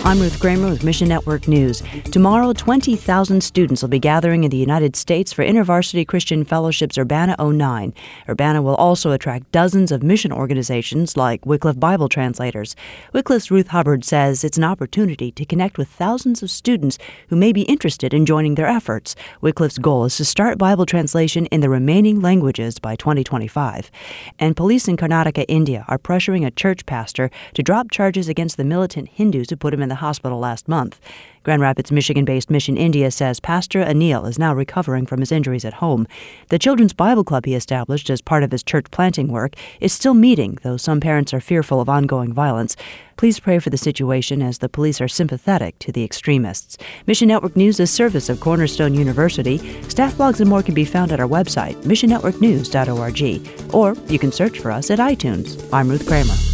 I'm Ruth Kramer with Mission Network News. Tomorrow, 20,000 students will be gathering in the United States for InterVarsity Christian Fellowship's Urbana 09. Urbana will also attract dozens of mission organizations like Wycliffe Bible Translators. Wycliffe's Ruth Hubbard says it's an opportunity to connect with thousands of students who may be interested in joining their efforts. Wycliffe's goal is to start Bible translation in the remaining languages by 2025. And police in Karnataka, India, are pressuring a church pastor to drop charges against the militant Hindus who put him in the hospital last month. Grand Rapids, Michigan-based Mission India says Pastor Anil is now recovering from his injuries at home. The Children's Bible Club he established as part of his church planting work is still meeting, though some parents are fearful of ongoing violence. Please pray for the situation as the police are sympathetic to the extremists. Mission Network News is a service of Cornerstone University. Staff blogs and more can be found at our website, missionnetworknews.org, or you can search for us at iTunes. I'm Ruth Kramer.